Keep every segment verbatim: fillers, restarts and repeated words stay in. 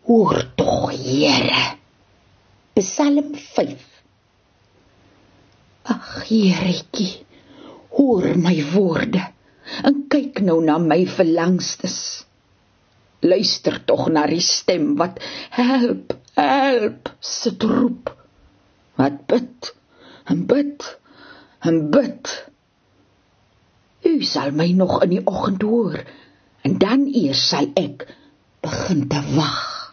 Hoor tog, Here. Psalm vyf. Ag, Heretjie, hoor my woorde, en kyk nou na my verlangstes. Luister tog na die stem wat help, help, sit roep. Wat bid, en bid, en bid. U sal my nog in die oggend hoor, en dan eers sal ek begin te wag.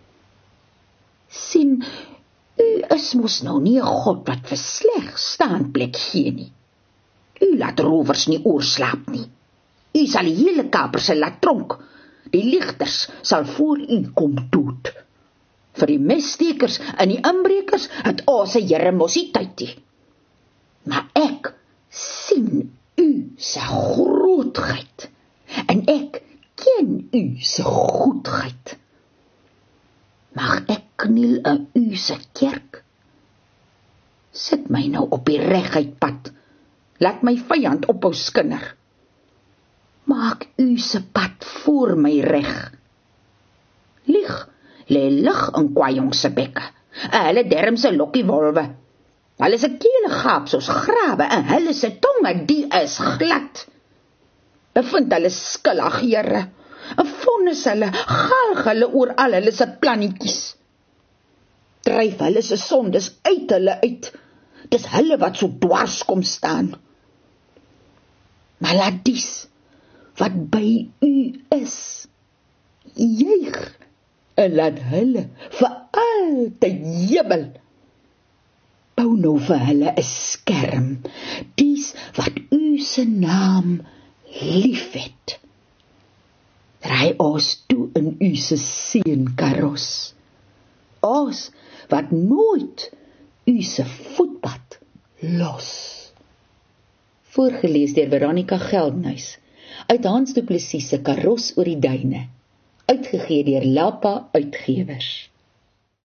Sien, u is mos nou nie 'n God wat vir sleg staanplek gee nie. U laat rowers nie oorslaap nie. U sal die hele Kaapse laat tronk. Die ligters sal voor u kom dood. Vir die messtekers en die inbrekers het ons se Here mos nie tyd nie. Maar ek sien u se grootheid, en ek ken u se goedheid. Mag ek kniel in u se kerk? Sit my nou op die reguit pad. Laat my vyand ophou skinder. Maak u se pad voor my reg. Lieg, lê lig in kwajong se bekke. Hulle derm se lokkie wolwe. Hulle se kele gaap soos grawe, en hulle se tonge die is glad. Bevind hulle skuldig, Here, en vonnis hulle, galg hulle oor al hulle se plannetjies. Dryf hulle se sondes uit hulle uit. Dis hulle wat so dwars kom staan. Maar laat dies wat by u is juig, en laat hulle vir altyd jubel. Bou nou vir hulle 'n skerm, dies wat u se naam liefhet. Draai ons toe in u se seënkaros. Ons wat nooit u se voetpad los. Voorgelees deur Veronica Geldenhuys, uit Hans Du Plessis se Karos oor die duine, uitgegee deur Lapa Uitgewers.